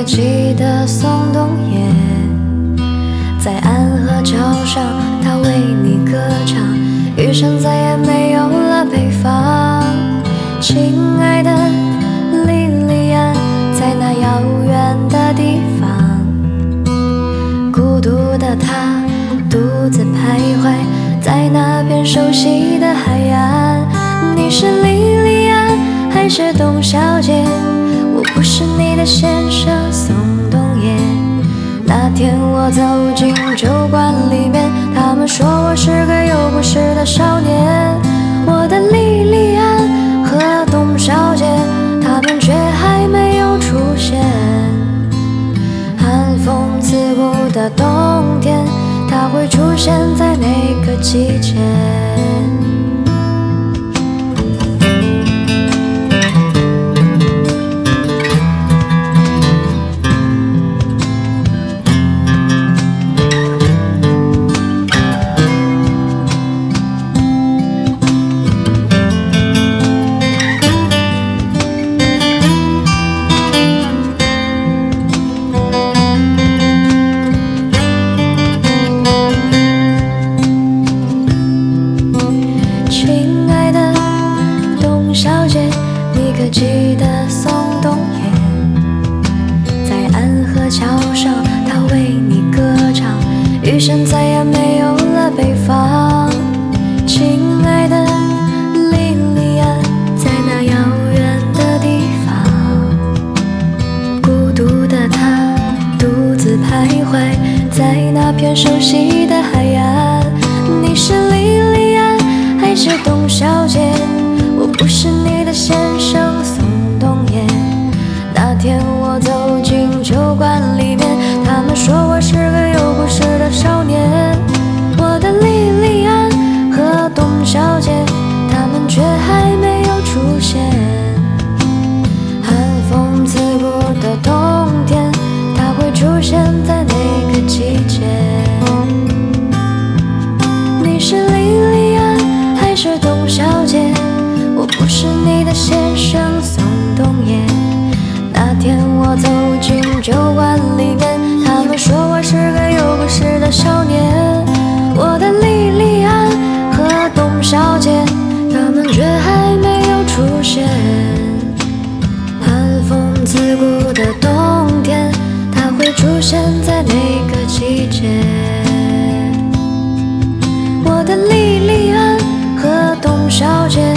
个记得宋冬野，在安河桥上，他为你歌唱，余生再也没有了北方。亲爱的莉莉安，在那遥远的地方，孤独的他独自徘徊在那片熟悉的海岸。你是莉莉安还是董小姐？我不是你的先生宋冬野。那天我走进酒馆里面，他们说我是个有故事的少年。我的莉莉安和董小姐，他们却还没有出现。寒风刺骨的冬天，它会出现在哪个季节？记得宋冬野，在安河桥上，他为你歌唱，余生再也没有了北方。亲爱的莉莉安，在那遥远的地方，孤独的他独自徘徊在那片熟悉的海岸。你是莉莉安还是董小姐？我不是你的先生宋冬野。那天我走进酒馆里面，他们说我是个有故事的少年。我的莉莉安和董小姐，他们却还没有出现。寒风刺骨的冬天，它会出现在哪个季节？你是莉莉安还是董小姐？我不是你的先生宋冬野。那天我走进酒馆里面，他们说我是个有故事的少年。我的莉莉安和董小姐，他们却还没有出现。寒风刺骨的冬天，它会出现在哪个季节？我的莉莉安和董小姐，